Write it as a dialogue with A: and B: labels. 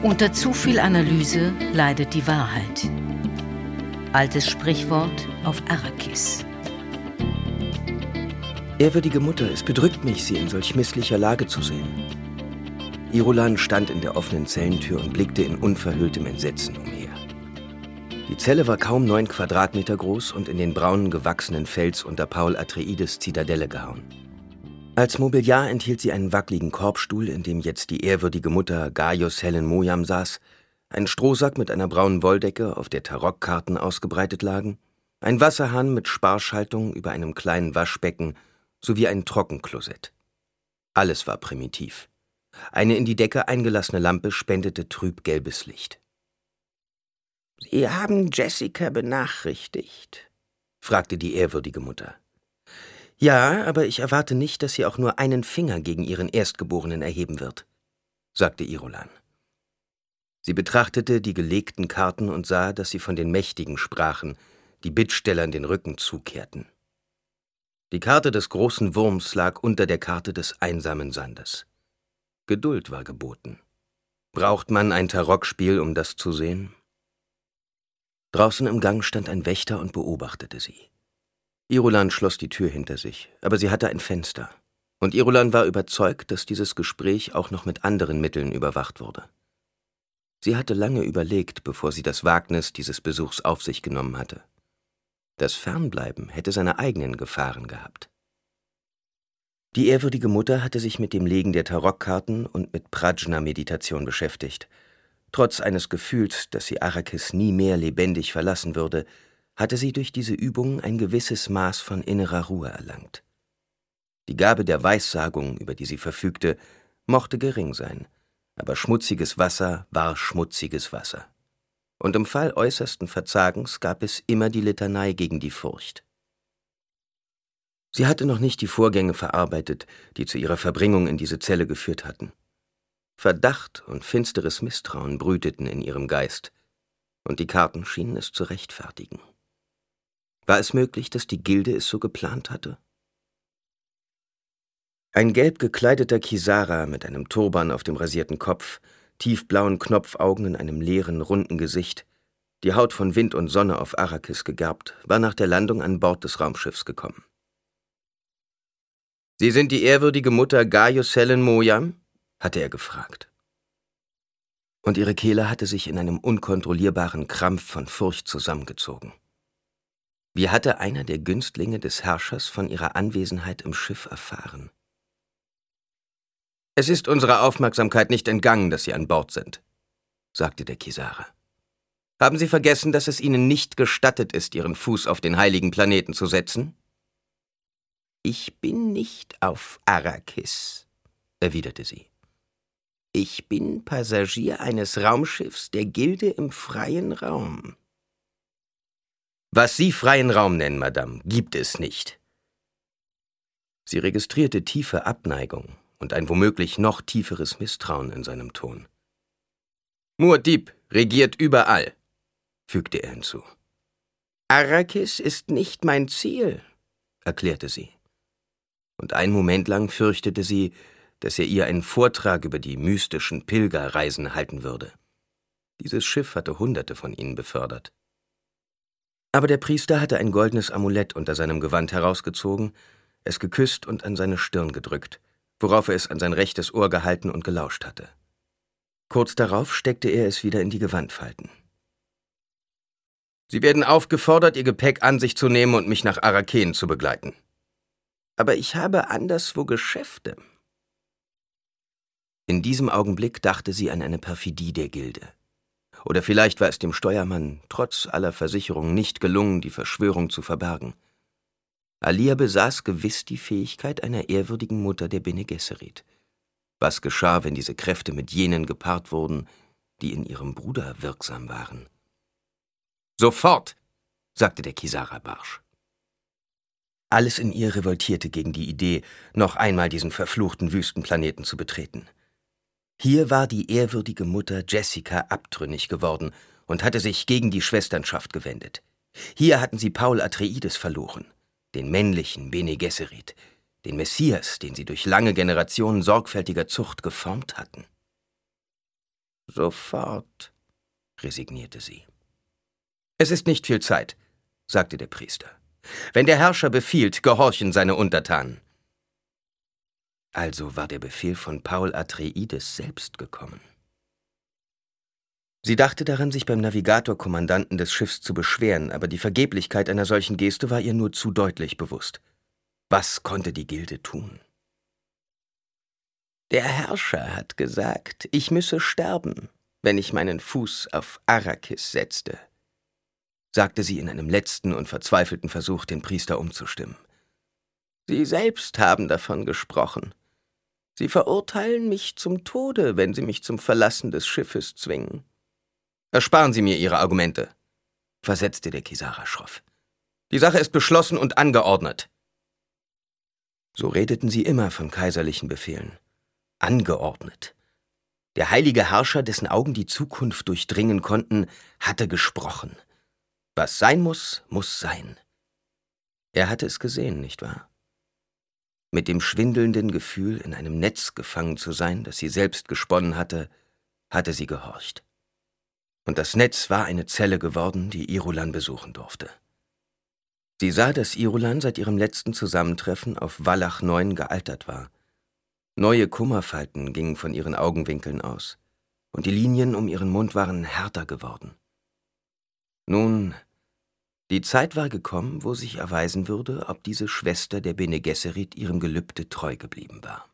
A: Unter zu viel Analyse leidet die Wahrheit. Altes Sprichwort auf Arrakis.
B: Ehrwürdige Mutter, es bedrückt mich, Sie in solch misslicher Lage zu sehen. Irulan stand in der offenen Zellentür und blickte in unverhülltem Entsetzen umher. Die Zelle war kaum 9 Quadratmeter groß und in den braunen gewachsenen Fels unter Paul Atreides Zitadelle gehauen. Als Mobiliar enthielt sie einen wackeligen Korbstuhl, in dem jetzt die ehrwürdige Mutter Gaius Helen Mojam saß, einen Strohsack mit einer braunen Wolldecke, auf der Tarokkarten ausgebreitet lagen, ein Wasserhahn mit Sparschaltung über einem kleinen Waschbecken sowie ein Trockenklosett. Alles war primitiv. Eine in die Decke eingelassene Lampe spendete trübgelbes Licht. »Sie haben Jessica benachrichtigt?« fragte die ehrwürdige Mutter. »Ja, aber ich erwarte nicht, dass sie auch nur einen Finger gegen ihren Erstgeborenen erheben wird«, sagte Irulan. Sie betrachtete die gelegten Karten und sah, dass sie von den Mächtigen sprachen, die Bittstellern den Rücken zukehrten. Die Karte des großen Wurms lag unter der Karte des einsamen Sandes. Geduld war geboten. Braucht man ein Tarokspiel, um das zu sehen? Draußen im Gang stand ein Wächter und beobachtete sie. Irulan schloss die Tür hinter sich, aber sie hatte ein Fenster. Und Irulan war überzeugt, dass dieses Gespräch auch noch mit anderen Mitteln überwacht wurde. Sie hatte lange überlegt, bevor sie das Wagnis dieses Besuchs auf sich genommen hatte. Das Fernbleiben hätte seine eigenen Gefahren gehabt. Die ehrwürdige Mutter hatte sich mit dem Legen der Tarokkarten und mit Prajna-Meditation beschäftigt. Trotz eines Gefühls, dass sie Arrakis nie mehr lebendig verlassen würde, hatte sie durch diese Übung ein gewisses Maß von innerer Ruhe erlangt. Die Gabe der Weissagung, über die sie verfügte, mochte gering sein, aber schmutziges Wasser war schmutziges Wasser. Und im Fall äußersten Verzagens gab es immer die Litanei gegen die Furcht. Sie hatte noch nicht die Vorgänge verarbeitet, die zu ihrer Verbringung in diese Zelle geführt hatten. Verdacht und finsteres Misstrauen brüteten in ihrem Geist, und die Karten schienen es zu rechtfertigen. War es möglich, dass die Gilde es so geplant hatte? Ein gelb gekleideter Kisara mit einem Turban auf dem rasierten Kopf, tiefblauen Knopfaugen in einem leeren, runden Gesicht, die Haut von Wind und Sonne auf Arrakis gegerbt, war nach der Landung an Bord des Raumschiffs gekommen. »Sie sind die ehrwürdige Mutter Gaius Helen Mojam?« hatte er gefragt. Und ihre Kehle hatte sich in einem unkontrollierbaren Krampf von Furcht zusammengezogen. Wie hatte einer der Günstlinge des Herrschers von ihrer Anwesenheit im Schiff erfahren? »Es ist unserer Aufmerksamkeit nicht entgangen, dass Sie an Bord sind«, sagte der Kisara. »Haben Sie vergessen, dass es Ihnen nicht gestattet ist, Ihren Fuß auf den heiligen Planeten zu setzen?« »Ich bin nicht auf Arrakis«, erwiderte sie. »Ich bin Passagier eines Raumschiffs der Gilde im freien Raum.« »Was Sie freien Raum nennen, Madame, gibt es nicht.« Sie registrierte tiefe Abneigung und ein womöglich noch tieferes Misstrauen in seinem Ton. »Muad'Dib regiert überall«, fügte er hinzu. »Arrakis ist nicht mein Ziel«, erklärte sie. Und einen Moment lang fürchtete sie, dass er ihr einen Vortrag über die mystischen Pilgerreisen halten würde. Dieses Schiff hatte Hunderte von ihnen befördert. Aber der Priester hatte ein goldenes Amulett unter seinem Gewand herausgezogen, es geküsst und an seine Stirn gedrückt, worauf er es an sein rechtes Ohr gehalten und gelauscht hatte. Kurz darauf steckte er es wieder in die Gewandfalten. »Sie werden aufgefordert, Ihr Gepäck an sich zu nehmen und mich nach Arrakeen zu begleiten.« »Aber ich habe anderswo Geschäfte.« In diesem Augenblick dachte sie an eine Perfidie der Gilde. Oder vielleicht war es dem Steuermann trotz aller Versicherungen nicht gelungen, die Verschwörung zu verbergen. Alia besaß gewiss die Fähigkeit einer ehrwürdigen Mutter der Bene Gesserit. Was geschah, wenn diese Kräfte mit jenen gepaart wurden, die in ihrem Bruder wirksam waren? »Sofort«, sagte der Kisara barsch. Alles in ihr revoltierte gegen die Idee, noch einmal diesen verfluchten Wüstenplaneten zu betreten. Hier war die ehrwürdige Mutter Jessica abtrünnig geworden und hatte sich gegen die Schwesternschaft gewendet. Hier hatten sie Paul Atreides verloren, den männlichen Bene Gesserit, den Messias, den sie durch lange Generationen sorgfältiger Zucht geformt hatten. Sofort, resignierte sie. »Es ist nicht viel Zeit«, sagte der Priester. »Wenn der Herrscher befiehlt, gehorchen seine Untertanen.« Also war der Befehl von Paul Atreides selbst gekommen. Sie dachte daran, sich beim Navigator-Kommandanten des Schiffs zu beschweren, aber die Vergeblichkeit einer solchen Geste war ihr nur zu deutlich bewusst. Was konnte die Gilde tun? »Der Herrscher hat gesagt, ich müsse sterben, wenn ich meinen Fuß auf Arrakis setzte«, sagte sie in einem letzten und verzweifelten Versuch, den Priester umzustimmen. »Sie selbst haben davon gesprochen. Sie verurteilen mich zum Tode, wenn Sie mich zum Verlassen des Schiffes zwingen.« »Ersparen Sie mir Ihre Argumente«, versetzte der Kisara schroff. »Die Sache ist beschlossen und angeordnet.« So redeten sie immer von kaiserlichen Befehlen. Angeordnet. Der heilige Herrscher, dessen Augen die Zukunft durchdringen konnten, hatte gesprochen. Was sein muss, muss sein. Er hatte es gesehen, nicht wahr? Mit dem schwindelnden Gefühl, in einem Netz gefangen zu sein, das sie selbst gesponnen hatte, hatte sie gehorcht. Und das Netz war eine Zelle geworden, die Irulan besuchen durfte. Sie sah, dass Irulan seit ihrem letzten Zusammentreffen auf Wallach 9 gealtert war. Neue Kummerfalten gingen von ihren Augenwinkeln aus, und die Linien um ihren Mund waren härter geworden. Nun, die Zeit war gekommen, wo sich erweisen würde, ob diese Schwester der Bene Gesserit ihrem Gelübde treu geblieben war.